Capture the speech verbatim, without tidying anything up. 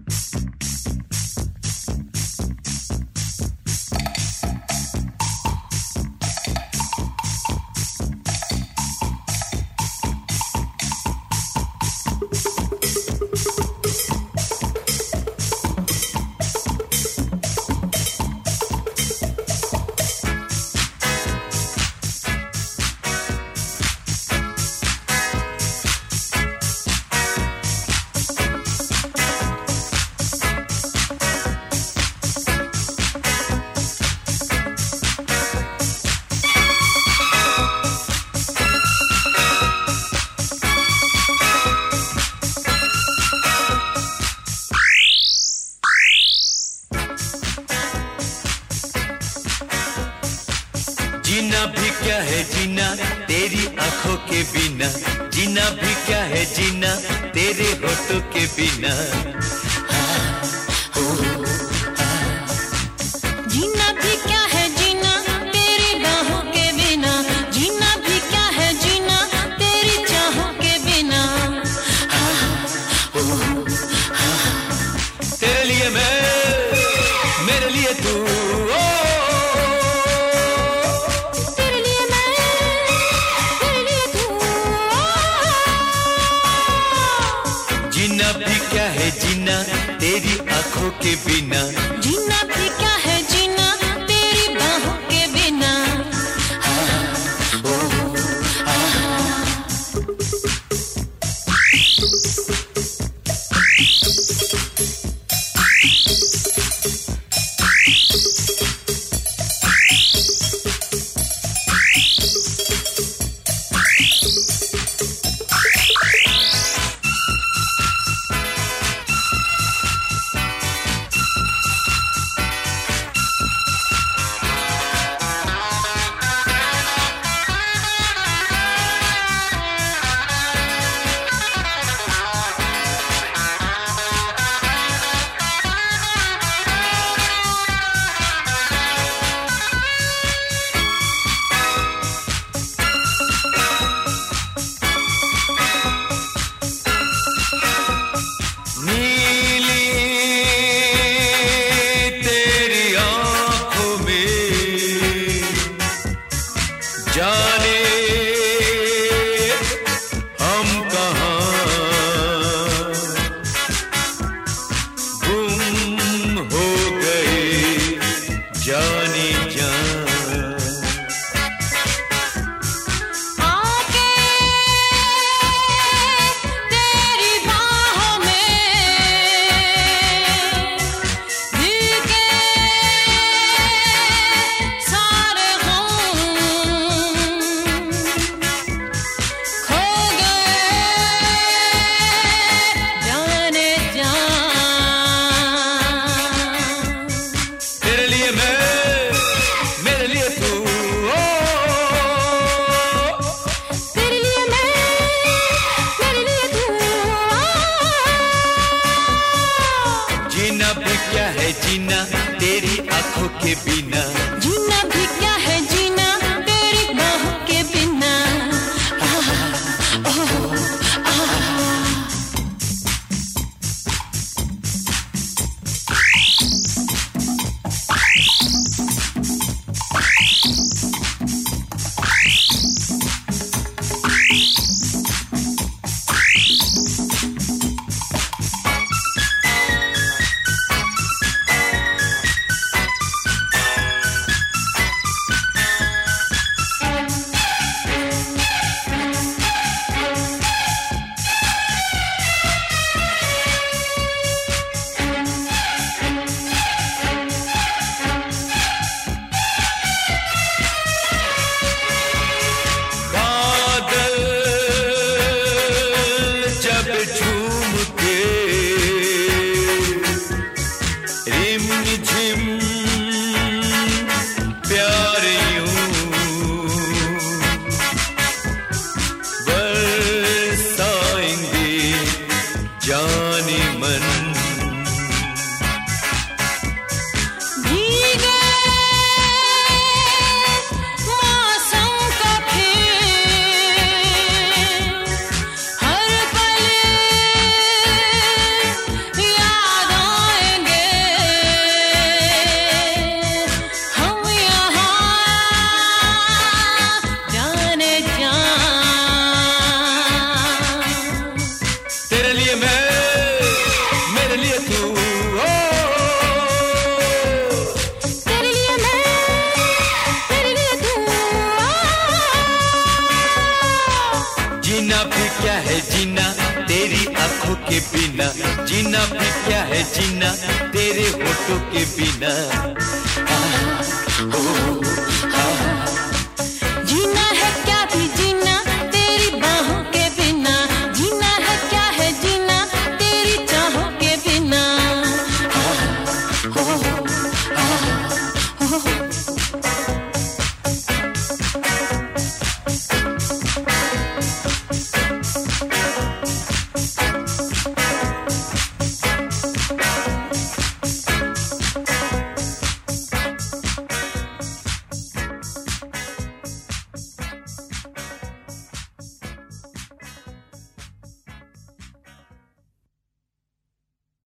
जीना भी क्या है जीना तेरी आंखों के बिना, जीना भी क्या है जीना तेरे होठों के बिना। जीना भी क्या है जीना तेरी बाहों के बिना, जीना भी क्या है जीना तेरी चाहों के बिना। तेरे लिए मैं, मेरे लिए तू, जीना भी क्या है जीना तेरी आंखों के बिना, जीना भी क्या है जीना तेरी बाहों के बिना। जीना भी क्या है जीना तेरी आंखों के बिना, जीना भी क्या है जीना तेरे होठों के बिना।